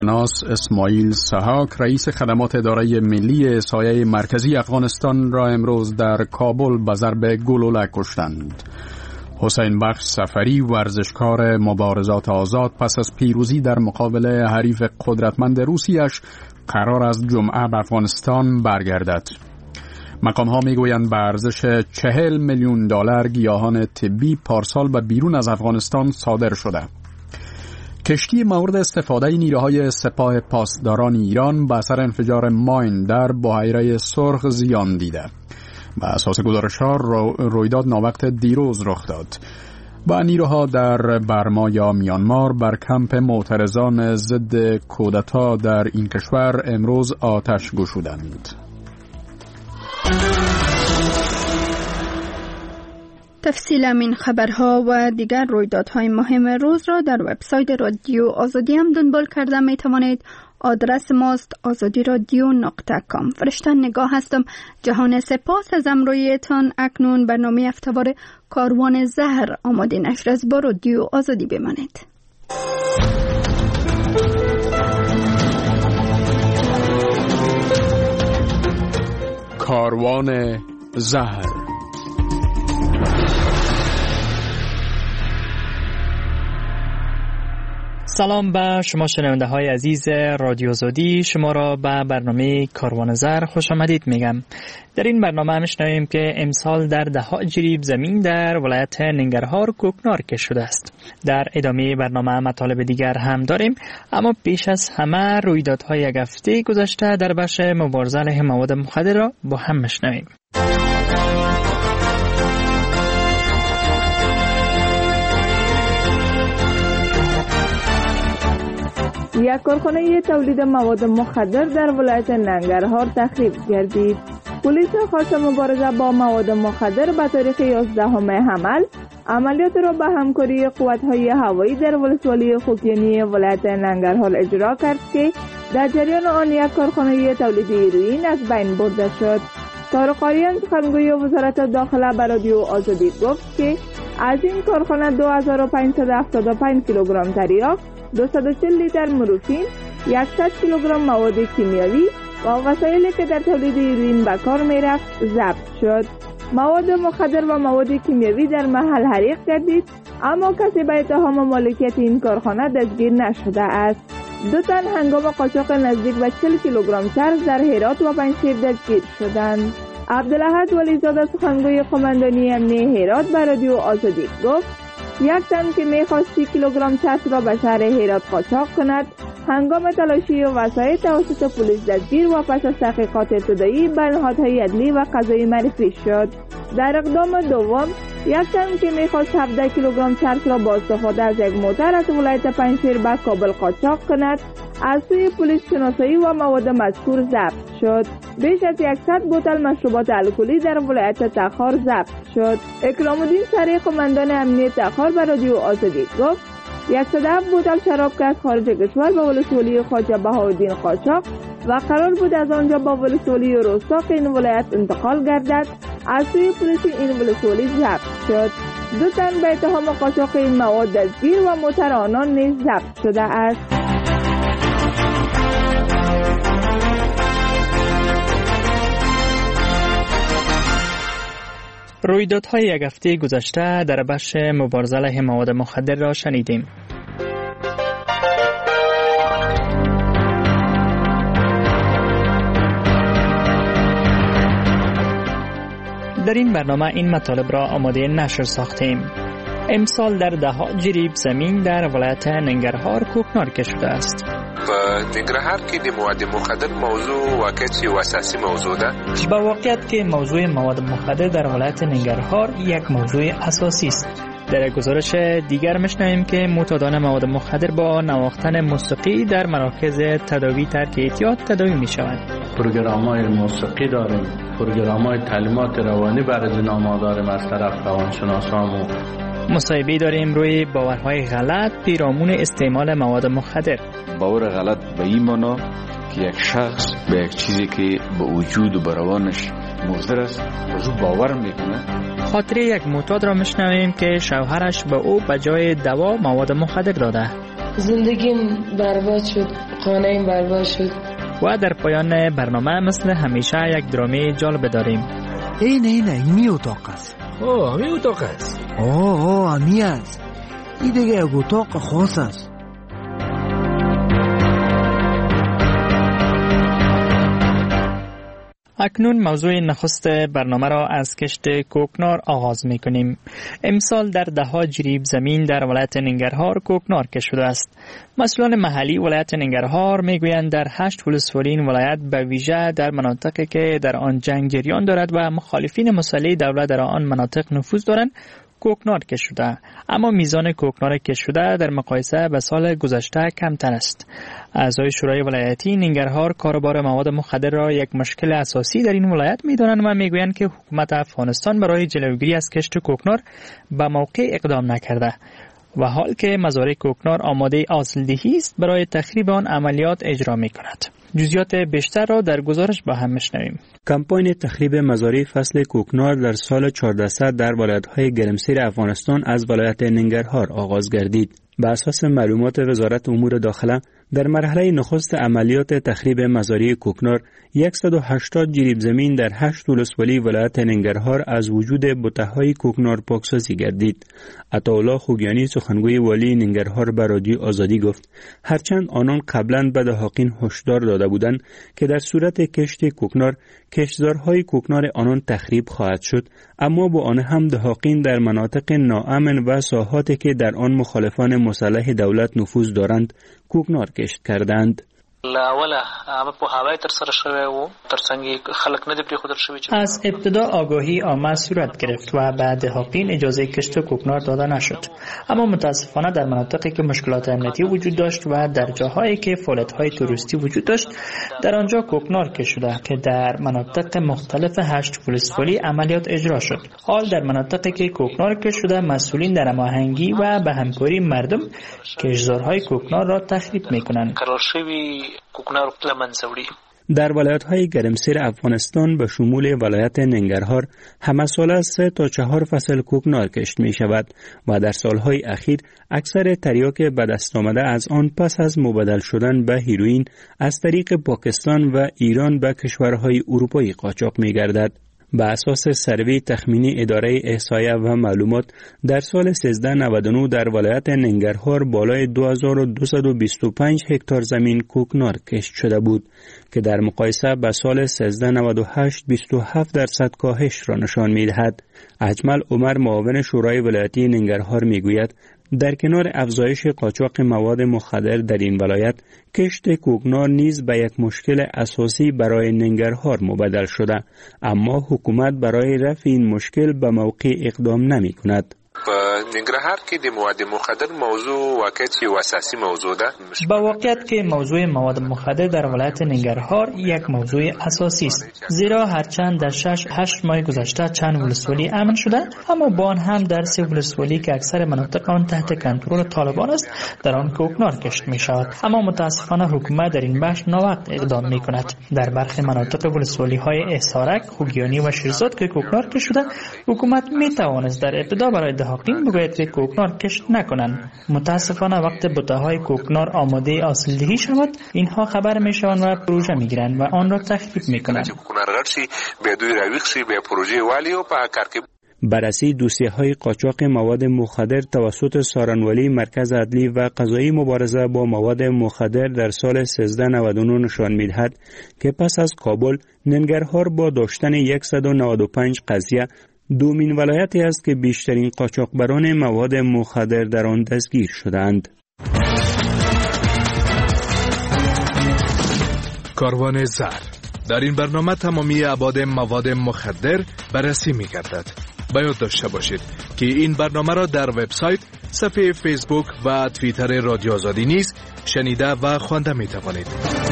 ناس اسماعیل سحاک رئیس خدمات اداره ملی سایه مرکزی افغانستان را امروز در کابل به ضرب گلوله کشتند. حسین بخش سفری ورزشکار مبارزات آزاد پس از پیروزی در مقابل حریف قدرتمند روسیش قرار است جمعه به افغانستان برگردد. مقام‌ها میگویند به ارزش 40 میلیون دلار گیاهان طبی پارسال به بیرون از افغانستان صادر شده. کشتی مورد استفاده نیروهای سپاه پاسداران ایران به اثر انفجار ماین در بحیره سرخ زیان دیده. به اساس گزارش‌ها رویداد ناوقت دیروز رخ داد. با نیروها در برما یا میانمار بر کمپ معترضان ضد کودتا در این کشور امروز آتش گشودند. تفصیل این خبرها و دیگر رویدادهای مهم روز را در وبسایت رادیو آزادی هم دنبال کرده می توانید. آدرس ماست azadiradio.com. فرشته نگاه هستم. جهان سپاس از امرویتان. اکنون برنامه هفته‌وار کاروان زهر آماده نشر است. با رادیو آزادی بمانید. کاروان زهر. سلام به شما شنونده های عزیز رادیو آزادی. شما را به برنامه کاروان زهر خوش آمدید میگم. در این برنامه میشنویم که امسال در دهها جریب زمین در ولایت ننگرهار کوکنار شده است. در ادامه برنامه مطالب دیگر هم داریم، اما پیش از همه رویدادهای یک هفته گذشته در بخش مبارزه علیه مواد مخدر را با هم میشنویم. یک کارخانه تولید مواد مخدر در ولایت ننگرهار تخریب گردید. پلیس خاص مبارزه با مواد مخدر به تاریخ 11 حمل عملیات را به همکاری قوت‌های هوایی در ولسوالی خوکیانی ولایت ننگرهار اجرا کرد که در جریان آن یک کارخانه تولید هیروئین از بین برده شد. طارق آریان سخنگوی وزارت داخله به رادیو آزادی گفت که از این کارخانه 2575 کیلوگرم تریاک، 240 لیتر مورفین، 100 کیلوگرم مواد کیمیایی و وسایلی که در تولید هیروئین به کار می‌رفت ضبط شد. مواد مخدر و مواد کیمیایی در محل حریق گردید، اما کسی به اتهام مالکیت این کارخانه دستگیر نشده است. 2 تن هنگام قاچاق نزدیک به 40 کیلوگرم چرس در هرات و پنجشیر دستگیر شدند. عبدالاحد ولیزاده سخنگوی قماندانی امنیه هرات به رادیو آزادی گفت یک تن که می‌خواست 30 کیلوگرم چرس را به شهر هرات قاچاق کند، هنگام تلاشی وسایل توسط پلیس دستگیر و پس از تحقیقات ابتدایی به نهادهای عدلی و قضایی معرفی شد. در اقدام دوم، یک تن که می‌خواست 17 کیلوگرم چرس را با استفاده از یک موتر از ولایت پنجشیر به کابل قاچاق کند، از سوی پلیس شناسایی و مواد مذکور ضبط شد. بیش از 100 بوتل مشروبات الکلی در ولایت تخار ضبط شد. اکرام الدین سری قماندان امنیه تخار به رادیو آزادی گفت 107 بوتل شراب که از خارج کشور به ولسوالی خواجه بهاءالدین قاچاق و قرار بود از آنجا با ولسوالی رستاق این ولایت انتقال گردد، از سوی پلیس این ولسوالی ضبط شد. 2 تن به اتهام قاچاق این مواد دستگیر و موتر آنان نیز ضبط شده است. رویدادهای یک هفته گذشته در بخش مبارزه علیه مواد مخدر را شنیدیم. در این برنامه این مطالب را آماده نشر ساختیم. امسال در دهها جریب زمین در ولایت ننگرهار کوکنار شده است. په ننګرهار کې د مواد مخدر موضوع واقعیت یو اساسي موضوع ده. با واقعیت که موضوع مواد مخدر در ولایت ننگرهار یک موضوع اساسی است. در گزارش دیگر می‌شنویم که معتادان مواد مخدر با نواختن موسیقی در مراکز تداوی ترک اعتیاد تداوی می‌شوند. پروگرام‌های موسیقی داریم، پروگرام‌های تعلیمات روانی برای زنان داریم از طرف روانشناسان. مصاحبه داریم روی باورهای غلط پیرامون استعمال مواد مخدر. باور غلط به این معنا که یک شخص به یک چیزی که به وجود و به روانش مضر است رو باور میکنه. خاطره یک معتاد را میشنویم که شوهرش به او به جای دوا مواد مخدر داده. زندگیم برباد شد خانه این برباد شد. و در پایان برنامه مثل همیشه یک درامه جالب داریم. این می اتاق است. می اتاق است. می است. این دیگه یک اتاق خاص است. اکنون موضوع نخست برنامه را از کشت کوکنار آغاز می کنیم. امسال در دهها جریب زمین در ولایت ننگرهار کوکنار کشت شده است. مسئولان محلی ولایت ننگرهار می گویند در 8 ولسوالی این ولایت به ویژه در مناطقی که در آن جنگ جریان دارد و مخالفین مسلح دولت در آن مناطق نفوذ دارند کوکنار کشت شده، اما میزان کوکنار کشت شده در مقایسه به سال گذشته کمتر است. اعضای شورای ولایتی ننگرهار کاروبار مواد مخدر را یک مشکل اساسی در این ولایت می‌دانند و میگویند که حکومت افغانستان برای جلوگیری از کشت کوکنار به موقع اقدام نکرده و حال که مزارع کوکنار آماده حاصلدهی است برای تخریب آن عملیات اجرا می‌کند. جزئیات بیشتر را در گزارش با هم می‌شنویم. کمپاین تخریب مزارع فصل کوکنار در سال 1400 در ولایت‌های گرمسیر افغانستان از ولایت ننگرهار آغاز گردید. به اساس معلومات وزارت امور داخله در مرحله نخست عملیات تخریب مزارع کوکنار 180 جریب زمین در 8 ولسوالی ولایت ننگرهار از وجود بته‌های کوکنار پاکسازی گردید. عطاالله خوگیانی سخنگوی والی ننگرهار به رادیو آزادی گفت هرچند آنان قبلا به دهاقین هشدار داده بودند که در صورت کشت کوکنار کشتزارهای کوکنار آنان تخریب خواهد شد، اما با آن هم دهاقین در مناطق ناامن و ساحاتی که در آن مخالفان مسلح دولت نفوذ دارند کوکنار کشت کردند. از ابتدا آگاهی عامه صورت گرفت و به دهاقین اجازه کشت کوکنار داده نشد، اما متاسفانه در مناطقی که مشکلات امنیتی وجود داشت و در جاهایی که فعالیت‌های توریستی وجود داشت در آنجا کوکنار کشت شده که در مناطق مختلف 8 ولسوالی عملیات اجرا شد. حال در مناطقی که کوکنار کشت شده مسئولین در هماهنگی و به همکاری مردم کشتزارهای کوکنار را تخریب می‌کنند. در ولایت‌های گرمسیر افغانستان به شمول ولایت ننگرهار همه ساله 3 تا 4 فصل کوکنار کشت می شود و در سالهای اخیر اکثر تریاک به دست آمده از آن پس از مبادل شدن به هیروئین از طریق پاکستان و ایران به کشورهای اروپایی قاچاق می گردد. به اساس سروی تخمینی اداره احصایه و معلومات در سال 1399 در ولایت ننگرهار بالای 2225 هکتار زمین کوکنار کشت شده بود که در مقایسه به سال 1398 27% کاهش را نشان می‌دهد. اجمل عمر معاون شورای ولایتی ننگرهار میگوید در کنار افزایش قاچاق مواد مخدر در این ولایت کشت کوکنار نیز به یک مشکل اساسی برای ننگرهار مبدل شده، اما حکومت برای رفع این مشکل به موقع اقدام نمی کند. ننگرهار کې د مواد مخدر موضوع واقعیت یو اساسي موضوع ده. با واقعیت که موضوع مواد مخدر در ولایت ننگرهار یک موضوع اساسی است، زیرا هرچند در 6-8 ماه گذشته چند ولسوالی امن شده، اما با آن هم در 3 ولسوالی که اکثر مناطق آن تحت کنترل طالبان است در آن کوکنار کشت می شود، اما متاسفانه حکومت در این بخش ناوقت اقدام می کند. در برخی مناطق ولسوالی های احصارک، خوگیانی و شیرزاد که کوکنار کشت شده، حکومت می توانست در ابتدا برای دهاقین بگوید که کوکنار کشت نکنند. متاسفانه وقت بته‌های کوکنار آماده حاصلدهی شود، اینها خبر میشوند و پروژه میگیرند و آن را تخریب میکنند. بررسی دوسیه‌های قاچاق مواد مخدر توسط سارنوالی مرکز عدلی و قضایی مبارزه با مواد مخدر در سال 1399 نشان می‌دهد که پس از کابل ننگرهار با داشتن 195 قضیه دومین ولایتی است که بیشترین قاچاقبران مواد مخدر در آن دستگیر شدند. کاروان زر. در این برنامه تمامی ابعاد مواد مخدر بررسی می‌گردد. باید داشته باشید که این برنامه را در وبسایت، صفحه فیسبوک و توییتر رادیو آزادی نیز شنیده و خوانده می‌توانید.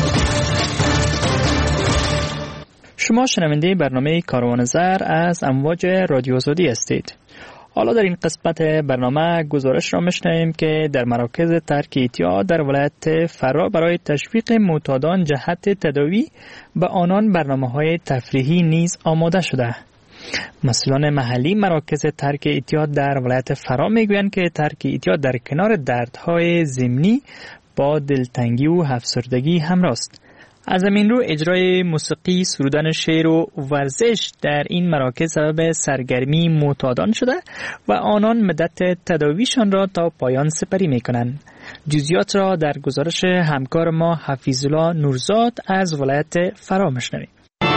شما شنونده برنامه کاروان زر از امواج رادیو آزادی هستید. حالا در این قسمت برنامه گزارش را میشنویم که در مراکز ترک اعتیاد در ولایت فرا برای تشویق معتادان جهت تداوی به آنان برنامه‌های تفریحی نیز آماده شده. مسئولان محلی مراکز ترک اعتیاد در ولایت فرا میگویند که ترک اعتیاد در کنار دردهای ضمنی با دلتنگی و افسردگی همراه است. از همین رو اجرای موسیقی، سرودن شعر و ورزش در این مراکز سبب سرگرمی معتادان شده و آنان مدت تداویشان را تا پایان سپری می‌کنند. جزئیات را در گزارش همکار ما حفیظالله نورزاد از ولایت فرا می‌شنویم.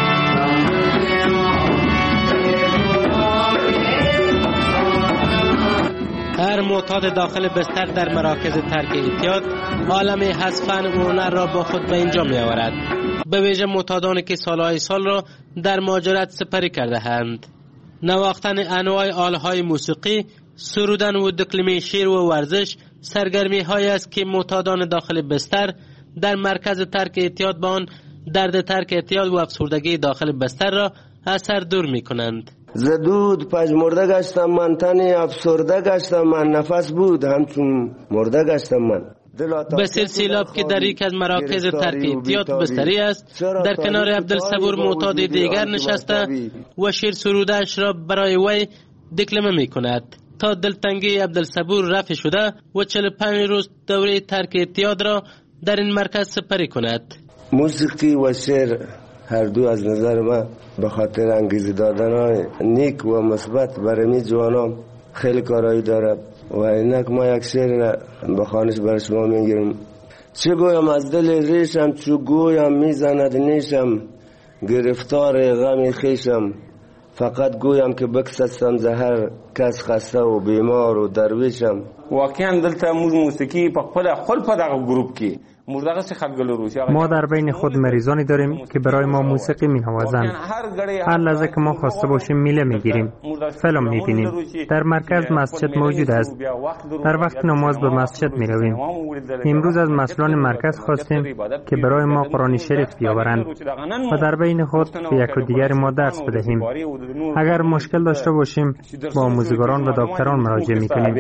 هر معتاد داخل بستر در مراکز ترک اعتیاد عالم حذفن و هنر را با خود به اینجا می آورد، به ویژه معتادانی که سالهای سال را در مهاجرت سپری کرده اند. نواختن انواع آلهای موسیقی، سرودن و دکلمه شعر و ورزش سرگرمی هایی است که معتادان داخل بستر در مرکز ترک اعتیاد با آن درد ترک اعتیاد و افسردگی داخل بستر را از سر دور می کنند. زدود پژمرده گشتم من، تنی افسرده گشتم من، نفس بود همچون مرده گشتم من. بسیار سیلاب که در یک از مراکز ترک اعتیاد بستری است، در کنار عبدالصبور معتاد دیگر نشسته و شعر سروده‌اش را برای وی دکلمه می کند تا دلتنگی عبدالصبور رفع شده و 45 روز دوره ترک اعتیاد را در این مرکز سپری کند. موسیقی و شعر هر دو از نظر ما به خاطر انگیزه دادن نیک و مثبت برای جوانان خیلی کارایی دارد و اینک ما یک شعر به خوانش برای شما میگیرم. چه گویم از دل ریشم، چه گویم میزند نیشم، گرفتار غم خیشم، فقط گویم که بکسستم زهر کس خسته و بیمار و درویشم. واقعا دلته موسیقی په خپل په دغه گروپ کې ما در بین خود مریضانی داریم که برای ما موسیقی می نوازند. هر لحظه که ما خواسته باشیم میله می گیریم، فیلم می بینیم. در مرکز مسجد موجود است. در وقت نماز به مسجد می رویم. امروز از مسئولان مرکز خواستیم که برای ما قرآن شریف بیاورند و در بین خود به یک و دیگر ما درس بدهیم. اگر مشکل داشته باشیم با آموزگاران و دکتران مراجعه می کنیم.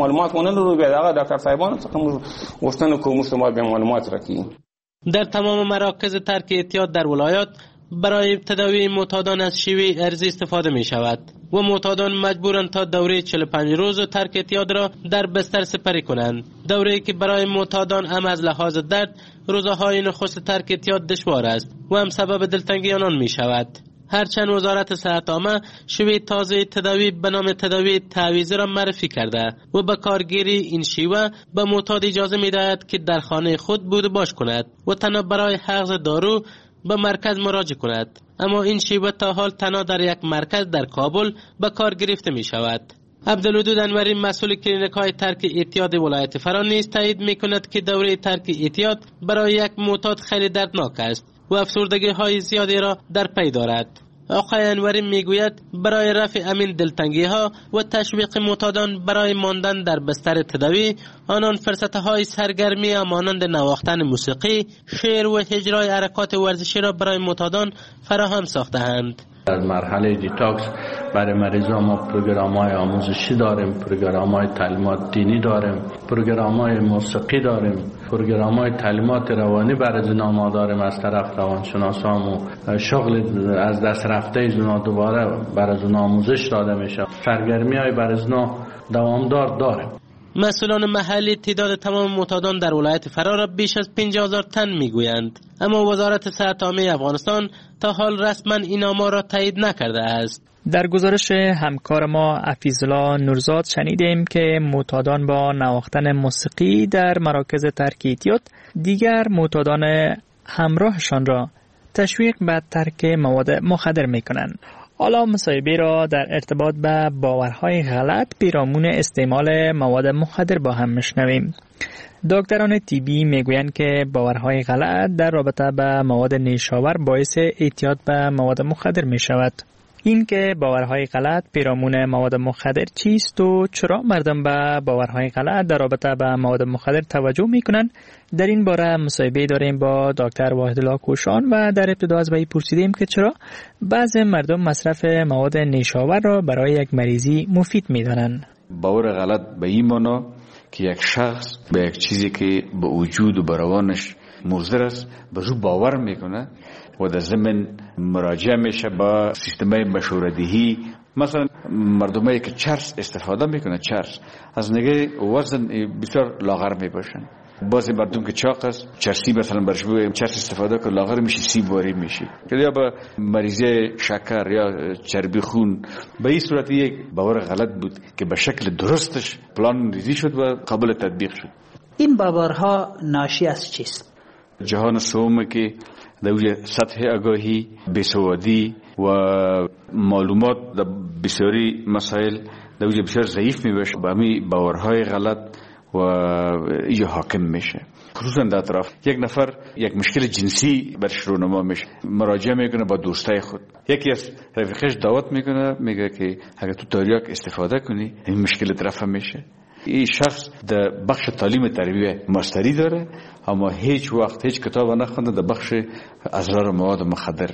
در تمام مراکز ترک اعتیاد در ولایات برای تداوی معتادان از شیوه ارزی استفاده می شود و معتادان مجبورند تا دوره 45 روز ترک اعتیاد را در بستر سپری کنند، دوره‌ای که برای معتادان هم از لحاظ درد روزهای نخست ترک اعتیاد دشوار است و هم سبب دلتنگی آنان می شود. هرچند وزارت صحت عامه شیوه تازه تداوی به نام تداوی تعویضی را معرفی کرده و به کارگیری این شیوه به معتاد اجازه می‌دهد که در خانه خود بود و باش کند و تنها برای حقن دارو به مرکز مراجعه کند، اما این شیوه تا حال تنها در یک مرکز در کابل به کار گرفته می شود. عبدالودود انوری مسئول کلینیک‌های ترک اعتیاد ولایت فرا نیز تایید می‌کند که دوره ترک اعتیاد برای یک معتاد خیلی دردناک است و افسردگی‌های زیادی را در پی دارد. آقای انوری میگوید برای رفع امین دلتنگی‌ها و تشویق معتادان برای ماندن در بستر تداوی، آنان فرصت‌های سرگرمی مانند نواختن موسیقی، شعر و اجرای حرکات ورزشی را برای معتادان فراهم ساخته‌اند. در مرحله دیتاکس برای مریضان ما پروگرام‌های آموزشی داریم، پروگرام‌های تعلیمات دینی داریم، پروگرام‌های موسیقی داریم، پروگرام‌های تعلیمات روانی برای زنا داریم از طرف روانشناسان و شغل از دست رفته زنا دوباره برای زنا آموزش داده میشه. سرگرمی‌های برای زنا دوامدار داریم. مسئولان محلی تعداد تمام معتادان در ولایت فرا را بیش از 50,000 تن میگویند، اما وزارت صحت عامه افغانستان تا حال رسما این آمار را تایید نکرده است. در گزارش همکار ما حفیظالله نورزاد شنیدیم که معتادان با نواختن موسیقی در مراکز ترک اعتیاد دیگر معتادان همراهشان را تشویق به ترک مواد مخدر میکنند. حالا مصاحبه را در ارتباط به باورهای غلط پیرامون استعمال مواد مخدر با هم میشنویم. دکتران طبی میگویند که باورهای غلط در رابطه با مواد نیشاور باعث اعتیاد به مواد مخدر می شود. این که باورهای غلط پیرامون مواد مخدر چیست و چرا مردم به باورهای غلط در رابطه با مواد مخدر توجه می کنند، در این باره مصاحبه داریم با دکتر واحدالله کوشان و در ابتدا از وی پرسیدیم که چرا بعضی مردم مصرف مواد نیشاور را برای یک مریضی مفید می دانند. باور غلط به این معنی که یک شخص به یک چیزی که به وجود و به روانش مضر است به زو باور میکنه و در ضمن مراجعه میشه با سیستمای مشوره‌دهی. مثلا مردمایی که چرس استفاده میکنه، چرس از نگاه وزن بسیار لاغر میباشن بعضی مردم که چاق است چرسی مثلا برش بگویم چرس استفاده کنه لاغر میشه سیب وارد میشه یا با مریضه شکر یا چربی خون. به این صورت یک باور غلط بود که به شکل درستش پلان ریزی شد و قابل تطبیق شد. این باورها ناشی از چیست؟ جهان سوم که در سطح آگاهی، بیسوادی و معلومات در بسیاری مسائل در بسیار ضعیف میبشه، با همین باورهای غلط و ایجا حاکم میشه. خصوصا در اطراف یک نفر یک مشکل جنسی برش رونما میشه، مراجعه میکنه با دوستای خود، یکی از رفیقش دعوت میکنه میگه که اگر تو تریاک استفاده کنی این مشکل رفع میشه. این شخص در بخش تعلیم تربیه ماستری داره اما هیچ وقت هیچ کتاب نخونده در بخش اضرار مواد مخدر.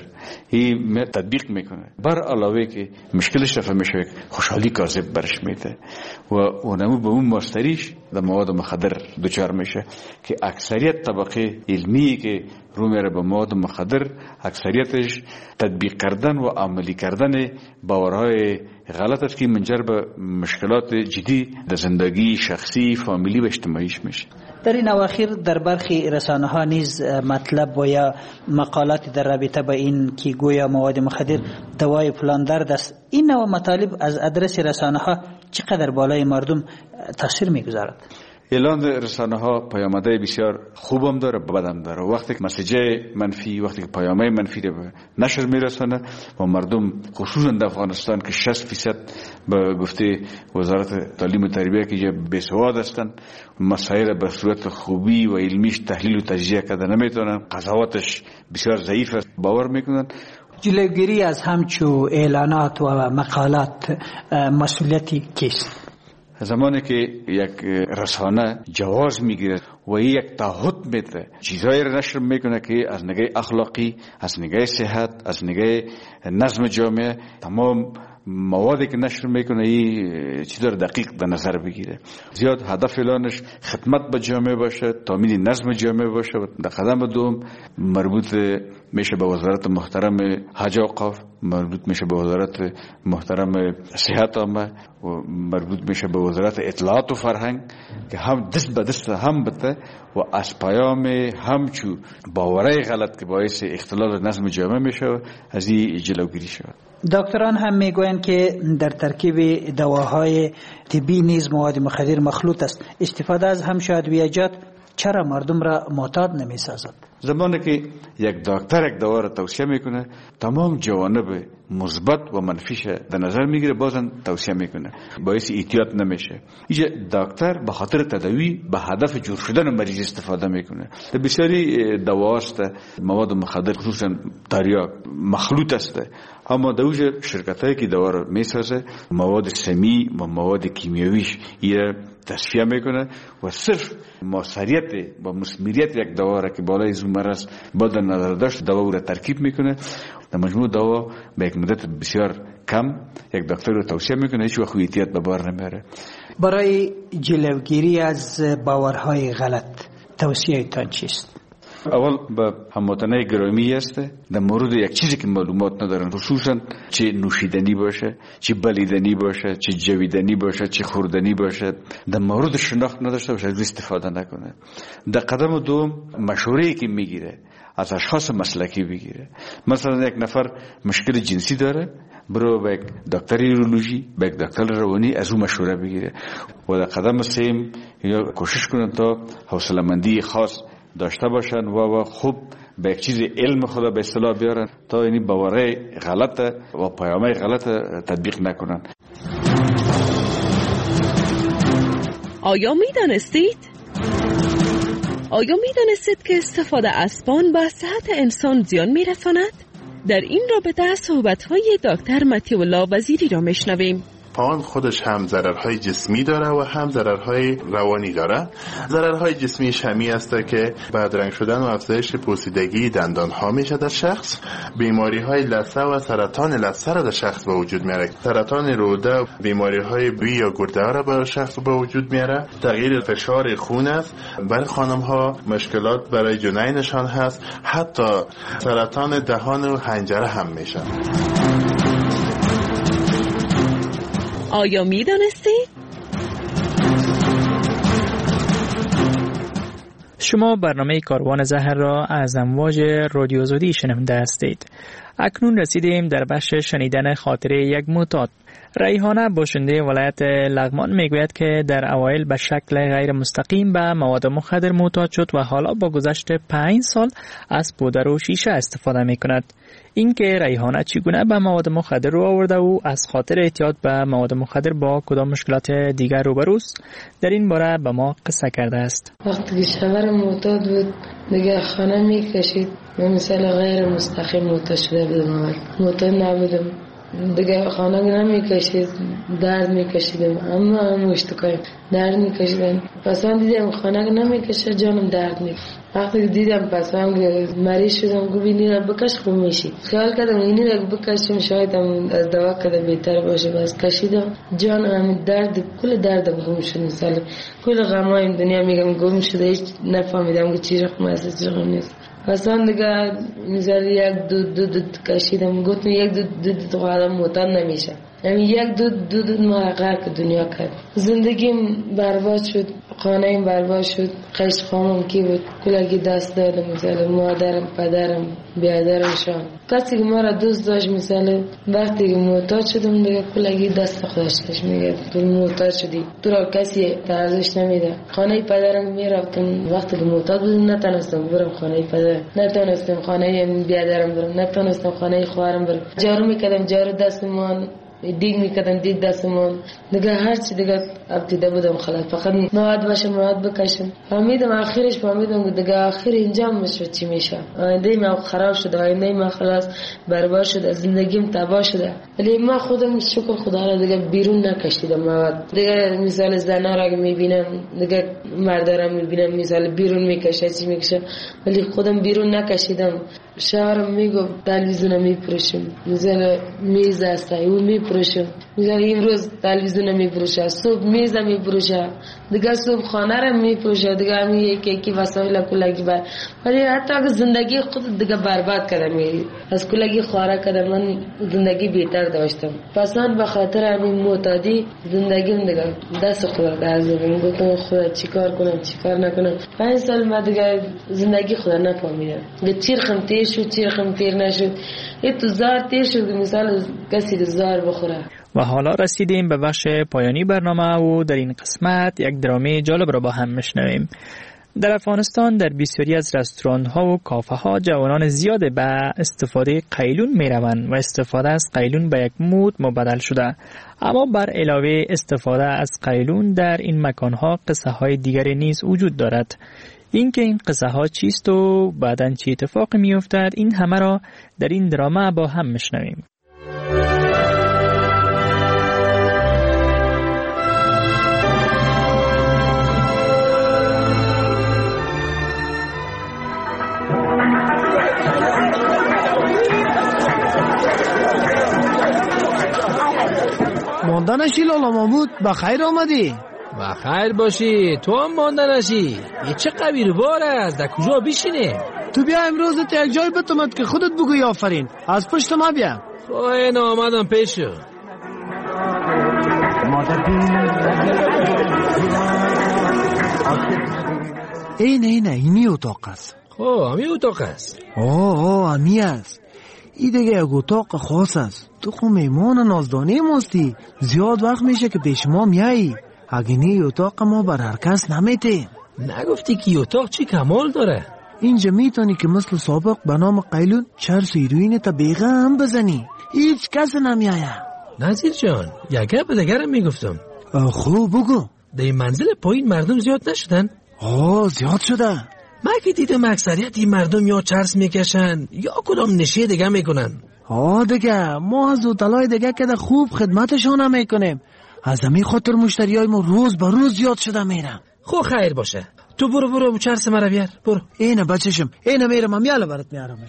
این تطبیق میکنه، بر علاوه که مشکلش رفع میشه خوشحالی کاذب برش میده و اونمو به اون ماستریش در مواد مخدر دچار میشه که اکثریت طبقه علمی که رو میره به مواد مخدر اکثریتش تطبیق کردن و عملی کردن باورهای غلط است که منجر به مشکلات جدی در زندگی شخصی، فامیلی و اجتماعیش میشه. در این اواخر در برخی رسانه ها نیز مطلب و یا مقالات در رابطه با این که گویا مواد مخدر دوای فلان درد است، این نوع مطالب از ادرس رسانه ها چقدر بالای مردم تاثیر میگذارد؟ اعلان رسانه ها پیامده بسیار خوبم داره بدم داره. وقتی که مسیج منفی، وقتی که پیامه منفی به نشر میرسونه و مردم خصوصا در افغانستان که 60% به گفته وزارت تعلیم و تربیه که بیسواد هستن، مسائل به صورت خوبی و علمیش تحلیل و تجزیه کرده نمیتونن، قضاوتش بسیار ضعیف است، باور میکنن. جلوگیری از همچو اعلانات و مقالات مسئولیتی کیست؟ زمانی که یک رسانه جواز میگیره و یک تعهد میده، چیزایی را نشر میکنه که از نگاه اخلاقی، از نگاه صحت، از نگاه نظم جامعه، تمام موادی که نشر میکنه این چیزا را دقیق در نظر بگیره. زیاد هدف اعلانش خدمت به جامعه باشه، تامین نظم جامعه باشه. و در قدم دوم مربوط میشه به وزارت محترم حج و اوقاف، مربوط میشه به وزارت محترم صحت عامه و مربوط میشه به وزارت اطلاعات و فرهنگ که هم دست به دست هم بده و از پیام همچو باورای غلط که باعث اختلال نظم جامعه میشه از این جلوگیری شود. دکتران هم میگویند که در ترکیب دواهای طبی نیز مواد مخدر مخلوط است. استفاده از همچو ادویجات چرا مردم را معتاد نمیسازد؟ زمانی که یک دکتر یک دوا را توصیه میکنه تمام جوانب مثبت و منفیش در نظر میگیره، بازم توصیه میکنه، باعث احتیاط نمیشه. اینجا دکتر به خاطر تداوی به هدف جور شدن مریض استفاده میکنه. در بسیاری دواست مواد مخدر خصوصا تریاک مخلوط است، اما دوجه شرکتایی که دوا را میسازه مواد سمی و مواد کیمیاویش یه تصفیه میکنه و صرف موثریت و مثمریت یک دوا را که بالای از مرض با در نظر داشت دوا را ترکیب میکنه. در مجموع دوا به یک مدت بسیار کم یک دکتر رو توصیه میکنه، هیچ وقت احتیاط به بار نمیاره. برای جلوگیری از باورهای غلط توصیه تان چیست؟ اول به هموطنای گرامی است در مورد یک چیزی که معلومات ندارن، خصوصا چه نوشیدنی باشه، چه بلیدنی باشه، چه جویدنی باشه، چه خوردنی باشه، در مورد شناخت نداشته باشه از استفاده نکنه. در قدم دوم مشوره‌ای که میگیره از اشخاص مسلکی بگیره. مثلا یک نفر مشکل جنسی داره، برو به یک دکتر یورولوژی، به یک دکتر روانی از اون مشوره بگیره. و در قدم سوم کوشش کنن تا حوصله‌مندی خاص داشته باشن و خوب به یک چیز علم خدا به اصطلاح بیارن تا اینی باورهای غلط و پیامهای غلط تطبیق نکنن. آیا میدانستید که استفاده اسبان به صحت انسان زیان میرساند؟ در این رابطه صحبت‌های دکتر مطیع الله وزیری را میشنویم. پان خودش هم ضررهای جسمی داره و هم ضررهای روانی داره. ضررهای جسمیش همی است که بدرنگ شدن و افزایش پوسیدگی دندانها میشه در شخص، بیماریهای لثه و سرطان لثه را در شخص به وجود میاره، سرطان روده، بیماریهای بی یا گرده را به شخص به وجود میاره، تغییر فشار خون است، برای خانم ها مشکلات برای جنینشان هست، حتی سرطان دهان و حنجره هم میشه. آیا می دانستید؟ شما برنامه کاروان زهر را از امواج رادیو آزادی شنونده هستید. اکنون رسیدیم در بخش شنیدن خاطره یک معتاد. ریحانه باشنده ولایت لغمان میگوید که در اوایل به شکل غیر مستقیم به مواد مخدر معتاد شد و حالا با گذشت 5 سال از پودر و شیشه استفاده میکند. اینکه ریحانه چگونه به مواد مخدر رو آورده و از خاطر اعتیاد به مواد مخدر با کدام مشکلات دیگر روبروست در این باره به ما قصه کرده است. وقتی که شوهر معتاد بود دیگه خانه میکشید، من مثلا غیر مستقیم معتاد شده بودم، معتاد نبودم دیگه، خانه نمیکشید، درد میکشیدم، اما هم اشتکایم درد میکشیدم. پس من دیدم خانه نمیکشه جانم درد میکشه. وقتی که دیدم پس من مریض شدم، گفت اینی را بکش خوب میشی. خیال کردم اینی را بکشم شاید هم از دوا کده بهتر باشه. بس کشیدم جان همین درد، کل دردم گم شد، مثلا کل غمای دنیا میگم گم شده، هیچ نفهمیدم که چی رقم است چی رقم نیست. اصلا دیگه مثلا یک دو کشیدم، گفتم یک دو آدم معتاد نمیشه، یعنی یک دو محقق که دنیا کرد. زندگیم برباد شد، خانه‌ام برباد شد، قشت خامم کی بود کلگی دست دادم، مثلا مادرم، پدرم، بیادرشان، کسی که ما را دوست داشت. مثلا وقتی که معتاد شدم دیگه کلگی دست خودش میگه تو معتاد شدی، تو را کسی ارزش نمیده. خانه پدرم میرفتم وقتی که معتاد بودم، نتونستم برم خانه پدر، نتونستم خانه بیادرم برم، نتونستم خانه خواهرم برم. جارو میکردم، جارو دستمان، دیگ میکردم، دیگ دستمان دیگه، هر چی دیگه ابتدا بودم خلاص، فقط مواد باشم، مواد بکشم. فهمیدم آخرش، فهمیدم دیگه آخر اینجا میشه چی میشه. آینده من خراب شده، آینده من خلاص برباد شده، زندگیم تباه شده. ولی من خودم شکر خدا را دیگه بیرون نکشیدم مواد دیگه. مثال زنا را میبینم دیگه، مردا را میبینم مثال بیرون میکشه چی میکشه، ولی خودم بیرون نکشیدم. شوهرم میگفت تلویزیون میفروشم، مثلا میز است او میفروشم، مثلا امروز تلویزیون میفروشه، صبح میز میفروشه، دیگه صبح خانه را میفروشه، دیگه همین یکی وسایل کلگی بر. ولی حتی که زندگی خود دیگه برباد کردم، از کلگی خاره کردم، من زندگی بهتر داشتم. پس من به خاطر همین معتادی زندگیم دیگه دست خدا دادم، گفتم خدا چیکار کنم چیکار نکنم. 5 سال من دیگه زندگی خدا نفهمیدم، چیرخم تیر شد، چیرخم تیر نشد، تو زار تیر شد، مثال کسی که زار بخوره. و حالا رسیدیم به بخش پایانی برنامه و در این قسمت یک درامه جالب را با هم میشنویم. در افغانستان در بسیاری از رستوران ها و کافه ها جوانان زیاد به استفاده قیلون می روند و استفاده از قیلون به یک مود مبدل شده. اما بر علاوه استفاده از قیلون در این مکان ها قصه های دیگری نیز وجود دارد. اینکه این قصه ها چیست و بعداً چه اتفاقی می افتد، این همه را در این درامه با هم میشنویم. مانده نشی لالا محمود، بخیر آمدی. بخیر باشی، تو هم مانده نشی. یه چه قبیل بار است، در کجا بشینه؟ تو بیا امروز تا یک جای بتمد که خودت بگوی آفرین. از پشت ما بیا. این آمدم پیشو. اینی اتاق است. همی اتاق است. همی است. این دیگه یک اتاق خاص است. تو خو میمان نازدانه ماستی، زیاد وقت میشه که پیش ما میایی. اگه نی اتاق ما بر هر کس نمیته. نگفتی که اتاق چی کمال داره؟ اینجا میتونی که مثل سابق به نام قیلون چرس هیروین تا بیغه هم بزنی، هیچ کس نمیایه. نظیر جان، یک گپ دیگرم میگفتم. خوب بگو. در این منزل پایین مردم زیاد نشدن؟ زیاد شده. من که دیدم اکثریت این مردم یا چرس میکشن یا کدام نشه دیگه میکنن. دیگه ما از هتل‌های دیگه که خوب خدمتشون میکنیم. از همین خاطر مشتریای ما روز به روز زیاد شده میرن. خو خیر باشه، تو برو چرس مرا بیار. برو. اینه بچشم، اینه میرم، هم یالا برات میارمش.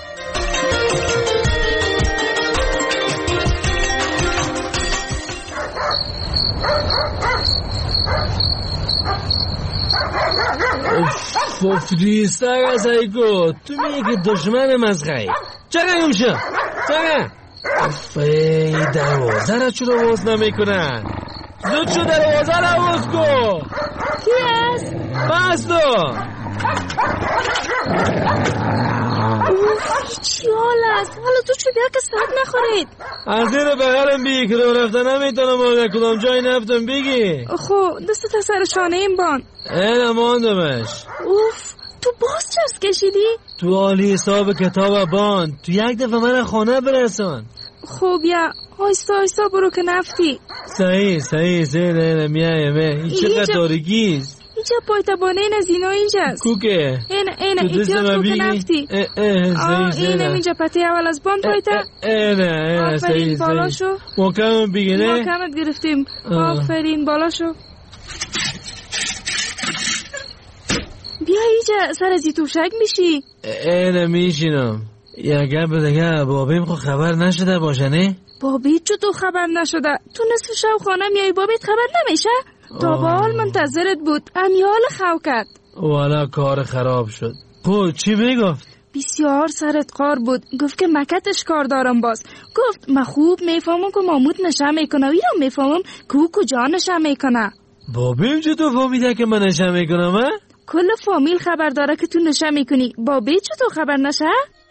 اوف دیستر از ایگو، تو میگی دشمن مزغی. چرا یومشا؟ چرا؟ ای دروازه را چرا باز نمیکنن؟ زود شو دروازه را باز کن. کی است؟ بس تو چی حال است؟ حالا تو چه که ساعت نخورید؟ از این بغلم بی که رو رفتن نمیتونم آقا کدام جای نفتم بگی. خب دست سر شانه این بان. این اماندمش. اوف تو باز چرس کشیدی؟ تو عالی حساب کتاب بان تو یک دفعه من خانه برسان. خب یا آیستا آیستا برو که نفتی. صحیح زیده میایم این چقدر دارگیست. اینجا پایتبانه این از اینا اینجاست. کوکه این ایتیاز رو که نفتی. اینه اینجا پتی اول از بان پایتا. آفرین بالا شو. محکمت بگیره. محکمت گرفتیم. آفرین بالا شو. بیا اینجا سر از توشک میشی. اینه میشینم. یا گب دیگه بابیم خو خبر نشده باشه نه؟ بابیت چطور خبر نشده؟ تو نصف شب خانه میای بابیت خبر نمیشه؟ تا به حال منتظرت بود امیال خو کرد. والا کار خراب شد. خب چی میگفت؟ بسیار سرت قار بود. گفت که مکتش کار دارم باز. گفت من خوب میفهمم که مامود نشه میکنه و ایرم میفهمم که او کجا نشه میکنه. بابیم چطور فهمیده که من نشه میکنم؟ کل فامیل خبر داره که تو نشه میکنی. بابی چطور خبر نشه؟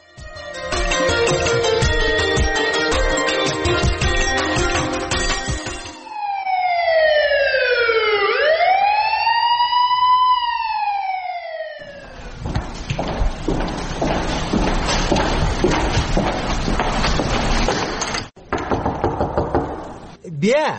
بیا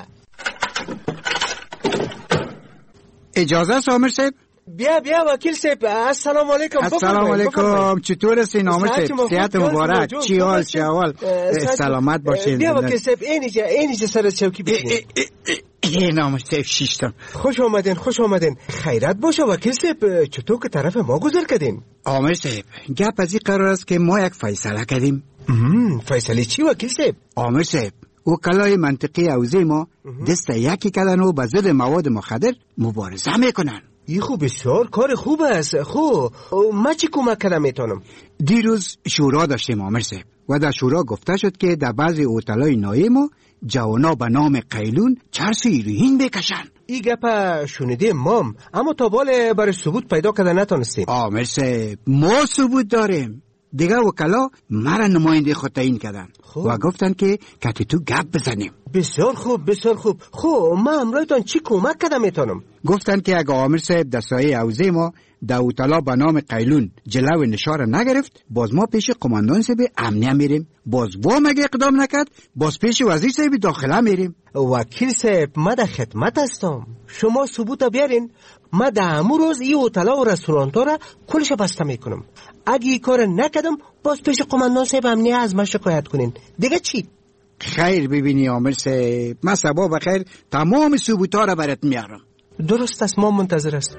اجازه است آمر صاحب؟ بیا وکیل صاحب. السلام علیکم. السلام علیکم. چطور هستین آمر صاحب؟ صحت مبارک. چی حال سلامت باشین. بیا وکیل صاحب اینجا سر چوکی بشین. این آمر صاحب شیشتم. خوش آمدین. خیرت باشه وکیل صاحب. چطور که طرف ما گذر کردین؟ آمر صاحب گپ از این قرار است که ما یک فیصله کردیم. فیصله چی وکیل صاحب؟ آمر صاحب وکلای منطقی حوزه ما دست یکی کردن و با ضد مواد مخدر مبارزه میکنن. این خوب بسیار کار خوب است. خوب ما چی کمک کردم میتونم؟ دیروز شورا داشتیم آمر صاحب و در شورا گفته شد که در بعضی هتل‌های نایه ما جوانا به نام قیلون چرس هیروئین بکشن. این گپ شنیدیم مام، اما تا بال برای ثبوت پیدا کردن نتونستیم. آمر صاحب ما ثبوت داریم. دیگه وکلا مرا نماینده خود تعیین کردن و گفتن که کتی تو گپ بزنیم. بسیار خوب. خب ما امرایتان چی کمک کردم میتونم؟ گفتن که اگه آمر صاحب در سایه حوزه ما در اوتلا به نام قیلون جلو نشار نگرفت، باز ما پیش قماندان صاحب امنیه میریم. باز وام اگه اقدام نکرد باز پیش وزیر صاحب داخله میریم. وکیل صاحب ما در خدمت هستم. شما ثبوت بیارین. ما در امو روز این اوتلا و رستورانتا را کلش بسته میکنم. اگه این کار نکردم باز پیش قماندان صاحب امنیه از من شکایت کنین. دیگه چی؟ خیر ببینی عامل صاحب، من صبح بخیر تمام ثبوتا را برات میارم. درست است، ما منتظر است.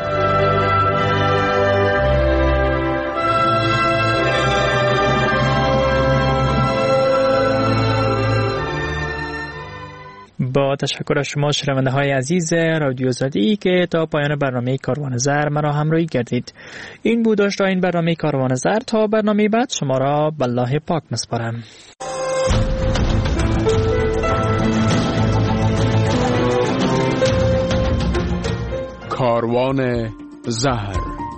با تشکر از شما شنونده های عزیز رادیو آزادی که تا پایان برنامه کاروان زر مرا همراهی کردید. این بود داشت این برنامه کاروان زر. تا برنامه بعد شما را به الله پاک میسپارم. کاروان زهر.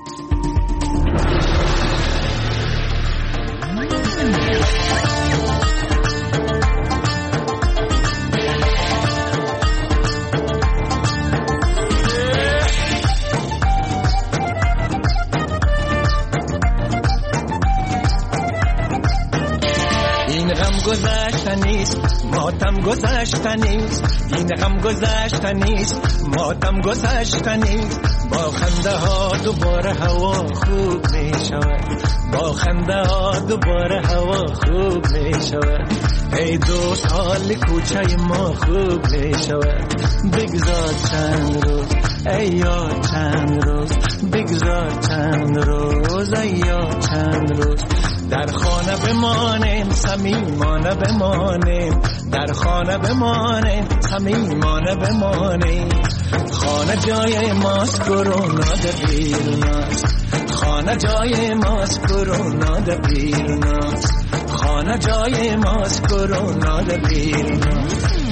ماتم گذشته نیست، این غم گذشته نیست، ماتم گذشته نیست. با خنده ها دوباره هوا خوب می شود، با خنده ها دوباره هوا خوب می شود. ای دوست حال کوچه ما خوب می شود. بگذار چند روز ای یاد چند روز، بگذار چند روز ای یاد چند روز. در خانه بمانیم صمیمانه بمانیم، در خانه بمانیم صمیمانه بمانیم. خانه جای ماست کرونا در بیروناست، خانه جای ماست کرونا در بیروناست، خانه جای ماست کرونا در بیروناست.